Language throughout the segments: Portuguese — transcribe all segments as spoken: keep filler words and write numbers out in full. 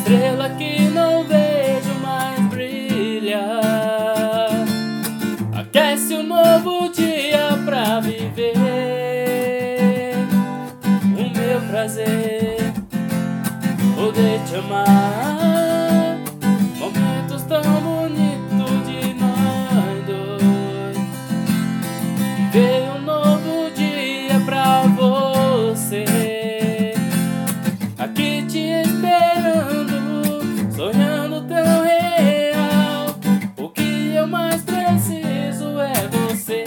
estrela que não vejo mais brilhar, aquece um novo dia pra viver. O meu prazer, poder te amar, momentos tão bonitos de nós dois. Viver um novo dia pra você, aqui te esperando, sonhando tão real. O que eu mais preciso é você.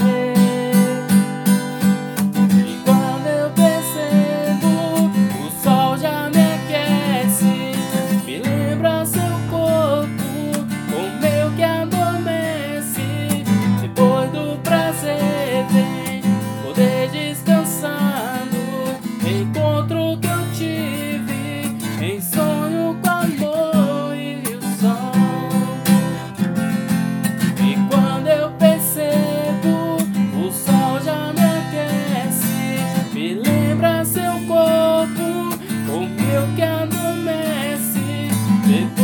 E quando eu percebo, o sol já me aquece, me lembra seu corpo, o meu que adormece. Depois do prazer vem poder descansando, encontro que eu tive em sonho com amor e o som. E quando eu percebo, o sol já me aquece, me lembra seu corpo, o meu que adormece.